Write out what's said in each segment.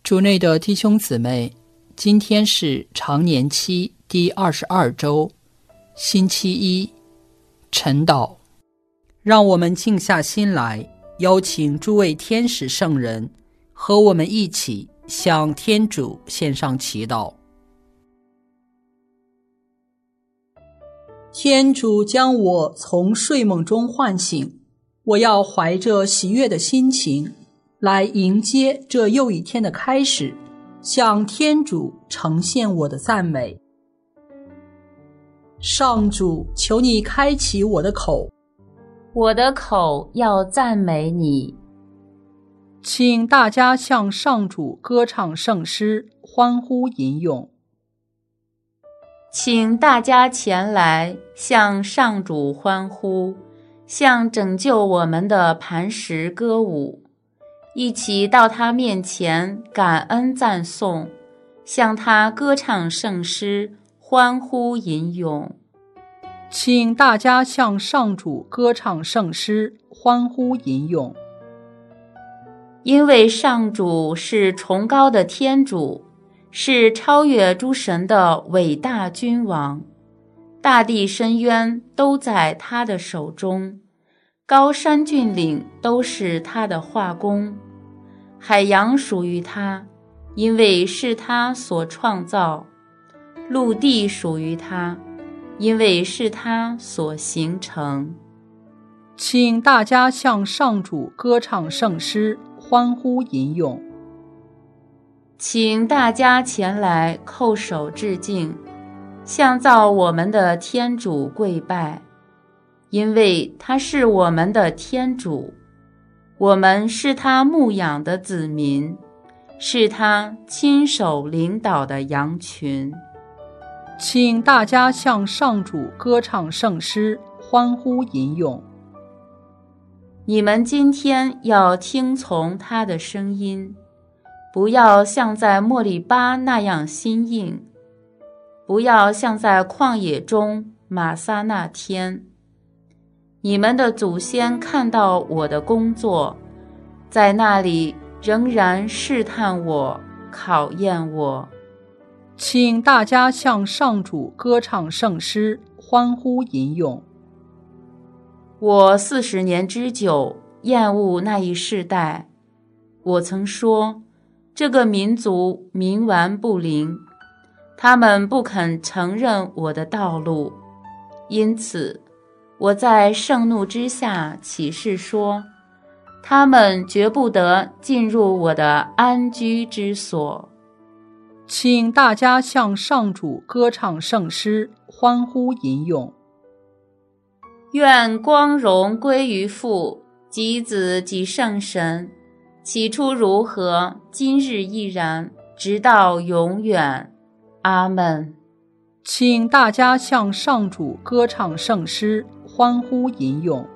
主内的弟兄姊妹，今天是常年期第22周，星期一，晨祷。让我们静下心来，邀请诸位天使圣人和我们一起向天主献上祈祷。天主将我从睡梦中唤醒，我要怀着喜悦的心情来迎接这又一天的开始，向天主呈现我的赞美。上主，求你开启我的口， 我的口要赞美你。 请大家向上主歌唱圣诗，欢呼吟咏。 请大家前来向上主欢呼，向拯救我们的磐石歌舞，一起到他面前感恩赞颂，向他歌唱圣诗，欢呼吟咏。 请大家向上主歌唱圣诗，欢呼吟咏。 因为上主是崇高的天主，是超越诸神的伟大君王，大地深渊都在他的手中，高山峻岭都是他的画工，海洋属于他，因为是他所创造；陆地属于他，因为是他所形成。 请大家向上主歌唱圣诗，欢呼吟咏。 请大家前来叩首致敬，向造我们的天主跪拜，因为他是我们的天主，我们是他牧养的子民，是他亲手领导的羊群。 请大家向上主歌唱圣诗，欢呼吟咏。 你们今天要听从他的声音，不要像在莫利巴那样心硬，不要像在旷野中玛撒那天。你们的祖先看到我的工作，在那里仍然试探我，考验我。 请大家向上主歌唱圣诗，欢呼吟咏。 我40年之久厌恶那一世代，我曾说，这个民族冥顽不灵，他们不肯承认我的道路，因此我在盛怒之下起誓说，他们绝不得进入我的安居之所。 请大家向上主歌唱圣诗，欢呼吟咏。 愿光荣归于父及子及圣神，起初如何，今日亦然，直到永远。阿们。 请大家向上主歌唱圣诗，欢呼吟咏。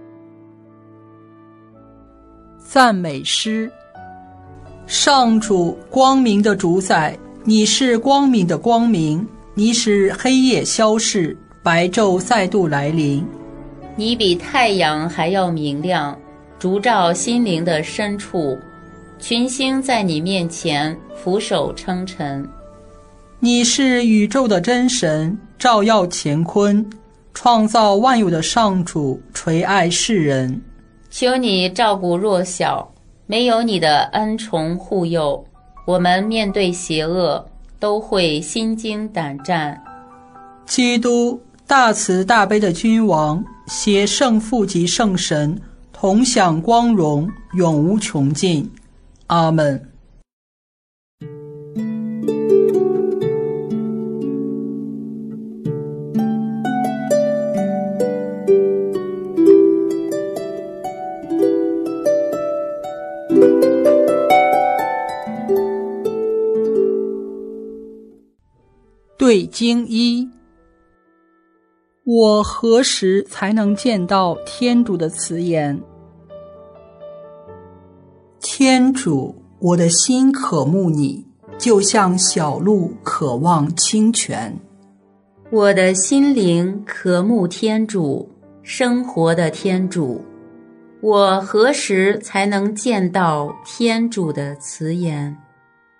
赞美诗。上主，光明的主宰，你是光明的光明，你使黑夜消逝，白昼再度来临。 你比太阳还要明亮，烛照心灵的深处，群星在你面前俯首称臣。 你是宇宙的真神，照耀乾坤，创造万有的上主，垂爱世人。 求你照顾弱小，没有你的恩宠护佑，我们面对邪恶都会心惊胆战。 基督，大慈大悲的君王，携圣父及圣神同享光荣，永无穷尽。阿们。对经一，我何时才能见到天主的慈颜？天主，我的心渴慕你，就像小鹿渴望清泉。 我的心灵渴慕天主，生活的天主。我何时才能见到天主的慈颜？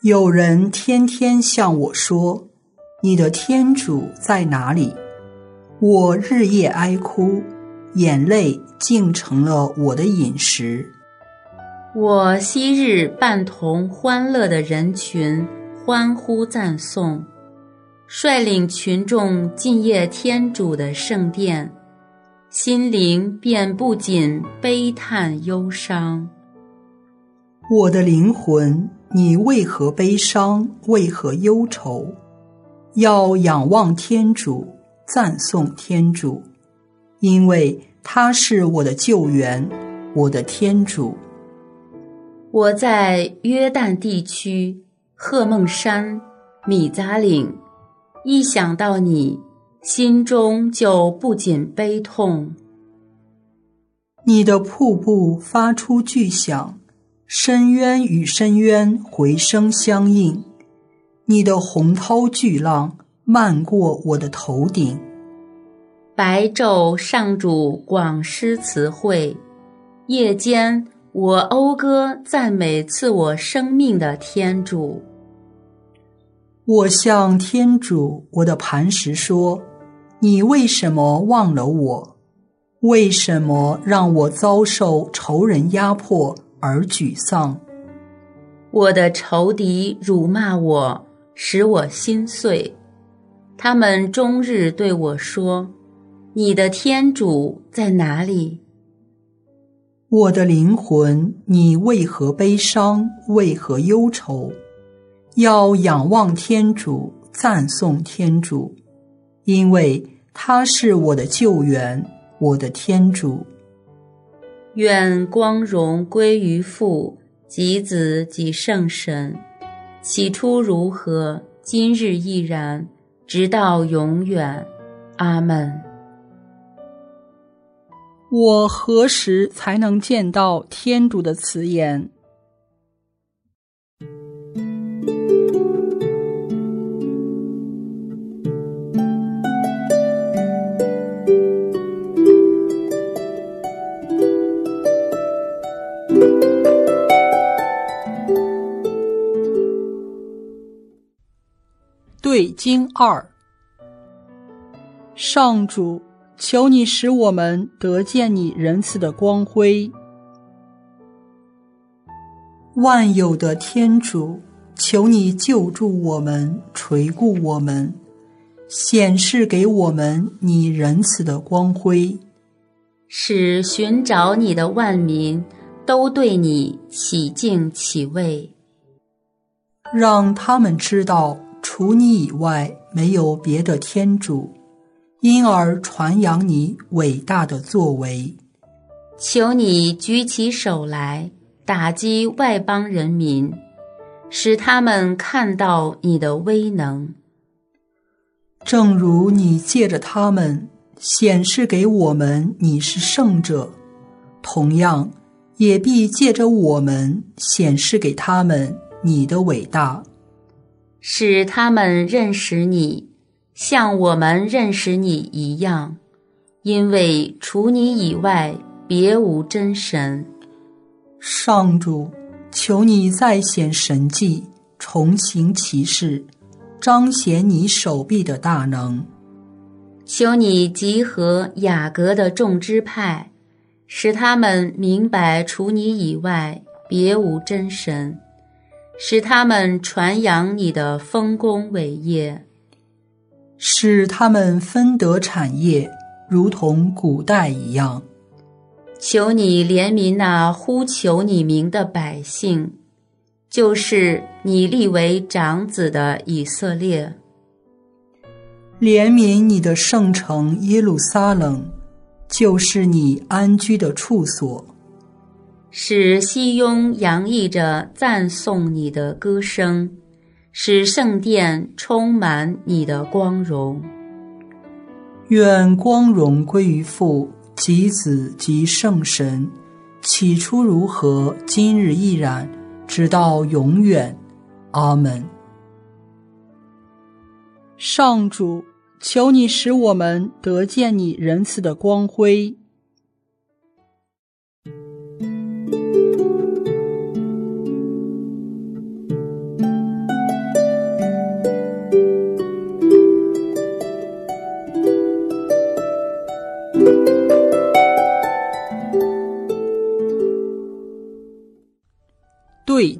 有人天天向我说，你的天主在哪里？我日夜哀哭，眼泪竟成了我的饮食。 我昔日伴同欢乐的人群欢呼赞颂，率领群众敬业天主的圣殿，心灵便不仅悲叹忧伤。 我的灵魂，你为何悲伤？为何忧愁？要仰望天主，赞颂天主，因为他是我的救援，我的天主。 我在约旦地区、赫梦山、米扎岭，一想到你，心中就不仅悲痛。 你的瀑布发出巨响，深渊与深渊回声相应，你的洪涛巨浪漫过我的头顶。 白昼上主广施慈惠，夜间我讴歌赞美赐我生命的天主。 我向天主我的磐石说，你为什么忘了我？为什么让我遭受仇人压迫而沮丧？ 我的仇敌辱骂我，使我心碎。他们终日对我说，你的天主在哪里？ 我的灵魂，你为何悲伤？为何忧愁？要仰望天主，赞颂天主，因为他是我的救援，我的天主。 愿光荣归于父及子及圣神，起初如何，今日亦然，直到永远。阿们。 我何时才能见到天主的慈颜？对经2。上主，求你使我们得见你仁慈的光辉。万有的天主，求你救助我们，垂顾我们，显示给我们你仁慈的光辉， 使寻找你的万民都对你起敬起畏， 让他们知道除你以外没有别的天主，因而传扬你伟大的作为。 求你举起手来，打击外邦人民，使他们看到你的威能。 正如你借着他们显示给我们你是圣者，同样也必借着我们显示给他们你的伟大， 使他们认识你，像我们认识你一样，因为除你以外别无真神。 上主，求你再显神迹，重行其事，彰显你手臂的大能。 求你集合雅各的众支派，使他们明白除你以外别无真神，使他们传扬你的丰功伟业， 使他们分得产业，如同古代一样。 求你怜悯那呼求你名的百姓，就是你立为长子的以色列。 怜悯你的圣城耶路撒冷，就是你安居的处所， 使西雍洋溢着赞颂你的歌声，使圣殿充满你的光荣。 愿光荣归于父及子及圣神，起初如何，今日亦然，直到永远。阿们。上主，求你使我们得见你仁慈的光辉。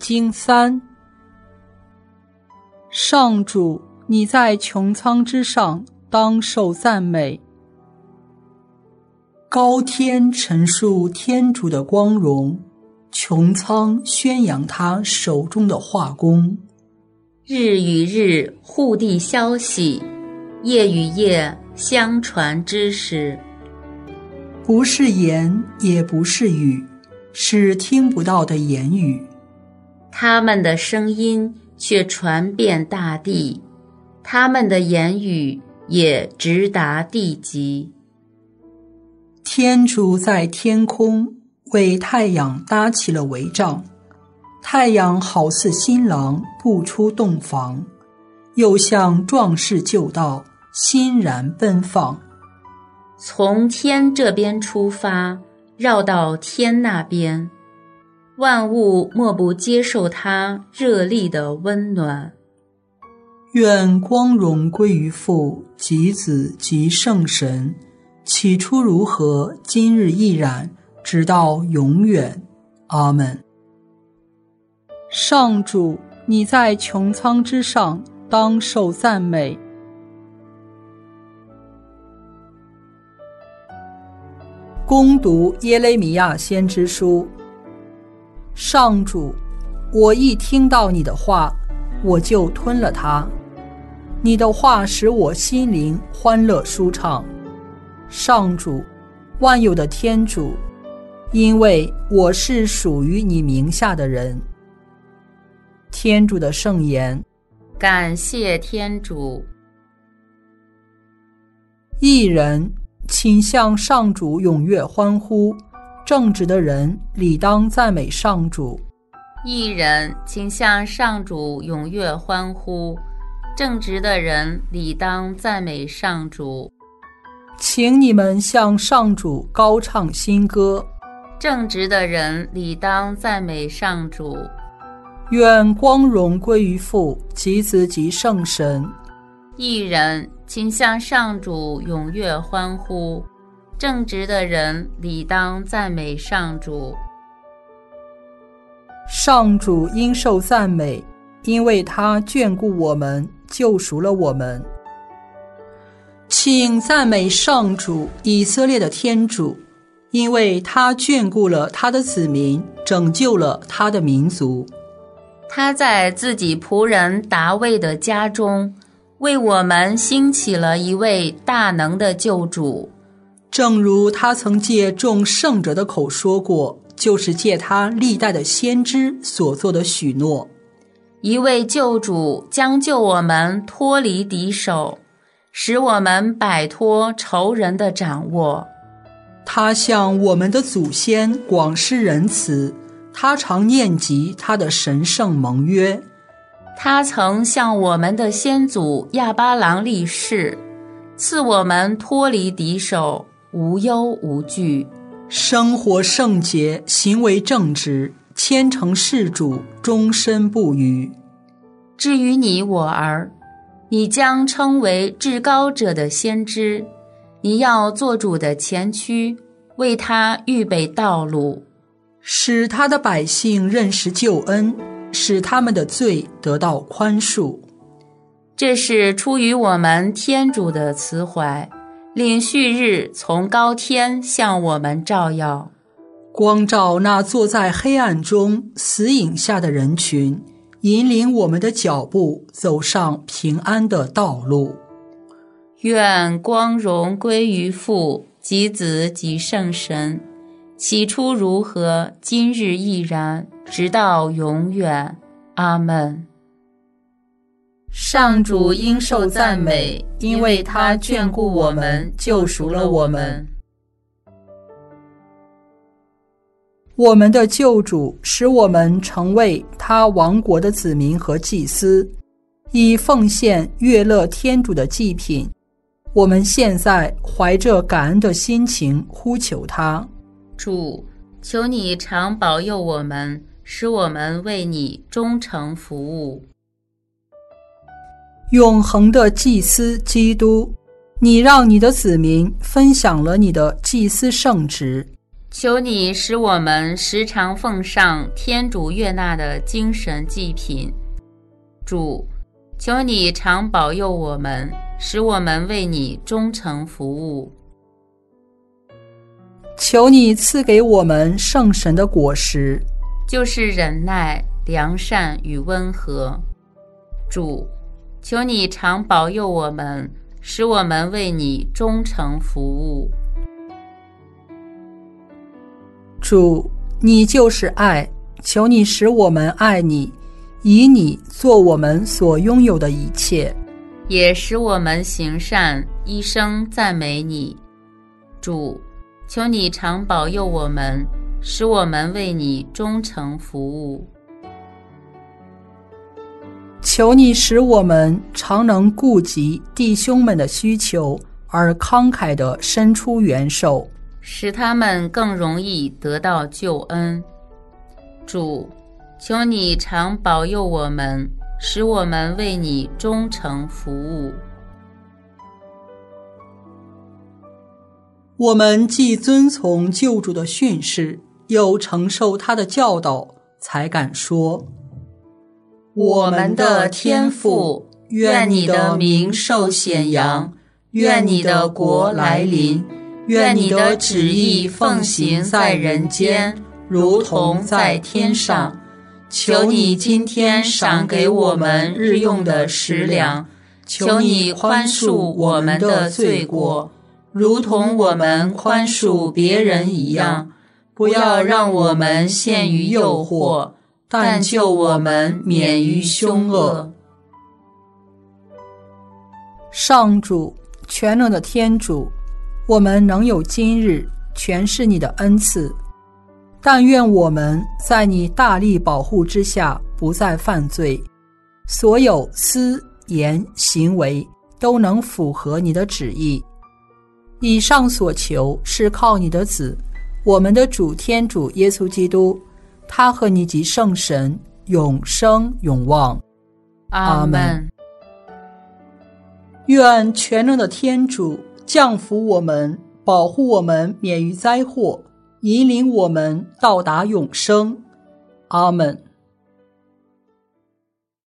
经3。上主，你在穹苍之上，当受赞美。高天陈述天主的光荣，穹苍宣扬他手中的画工。 日与日互递消息，夜与夜相传知识。 不是言，也不是语，是听不到的言语。 他们的声音却传遍大地，他们的言语也直达地极。 天主在天空为太阳搭起了帷帐，太阳好似新郎步出洞房，又像壮士就道，欣然奔放。 从天这边出发，绕到天那边，万物莫不接受他热力的温暖。 愿光荣归于父及子及圣神，起初如何，今日亦然，直到永远。阿们。上主，你在穹苍之上，当受赞美。恭读耶肋米亚先知书。上主，我一听到你的话，我就吞了它。你的话使我心灵欢乐舒畅。上主，万有的天主，因为我是属于你名下的人。天主的圣言。 感谢天主。 义人，请向上主踊跃欢呼，正直的人理当赞美上主。 义人，请向上主踊跃欢呼，正直的人理当赞美上主。 请你们向上主高唱新歌， 正直的人理当赞美上主。 愿光荣归于父及子及圣神。 义人，请向上主踊跃欢呼，正直的人理当赞美上主。 上主应受赞美，因为他眷顾我们，救赎了我们。请赞美上主，以色列的天主，因为他眷顾了他的子民，拯救了他的民族。 他在自己仆人达味的家中，为我们兴起了一位大能的救主。 正如他曾借众圣者的口说过，就是借他历代的先知所做的许诺。 一位救主将救我们脱离敌手，使我们摆脱仇人的掌握。 他向我们的祖先广施仁慈，他常念及他的神圣盟约。 他曾向我们的先祖亚巴郎立誓，赐我们脱离敌手，无忧无惧， 生活圣洁，行为正直，虔诚事主，终身不渝。 至于你我儿，你将称为至高者的先知，你要做主的前驱，为他预备道路， 使他的百姓认识救恩，使他们的罪得到宽恕。 这是出于我们天主的慈怀，领旭日从高天向我们照耀， 光照那坐在黑暗中死影下的人群，引领我们的脚步走上平安的道路。 愿光荣归于父及子及圣神，起初如何，今日亦然，直到永远。阿们。上主应受赞美，因为他眷顾我们，救赎了我们。 我们的救主使我们成为他王国的子民和祭司，以奉献悦乐天主的祭品。我们现在怀着感恩的心情呼求他。 主，求你常保佑我们，使我们为你忠诚服务。 永恒的祭司基督，你让你的子民分享了你的祭司圣职， 求你使我们时常奉上天主悦纳的精神祭品。主，求你常保佑我们，使我们为你忠诚服务。 求你赐给我们圣神的果实， 就是忍耐、良善与温和。主，求你常保佑我们，使我们为你忠诚服务。 主，你就是爱，求你使我们爱你，以你做我们所拥有的一切， 也使我们行善，一生赞美你。主，求你常保佑我们，使我们为你忠诚服务。 求你使我们常能顾及弟兄们的需求，而慷慨地伸出援手， 使他们更容易得到救恩。主，求你常保佑我们，使我们为你忠诚服务。 我们既遵从救主的训示，又承受他的教导，才敢说： 我们的天父，愿你的名受显扬，愿你的国来临，愿你的旨意奉行在人间，如同在天上。求你今天赏给我们日用的食粮，求你宽恕我们的罪过，如同我们宽恕别人一样，不要让我们陷于诱惑，但救我们免于凶恶。 上主，全能的天主，我们能有今日，全是你的恩赐。但愿我们在你大力保护之下，不再犯罪，所有思言行为都能符合你的旨意。以上所求是靠你的子，我们的主天主耶稣基督，他和你及圣神永生永望。 阿们。 愿全能的天主降福我们，保护我们免于灾祸，引领我们到达永生。阿们。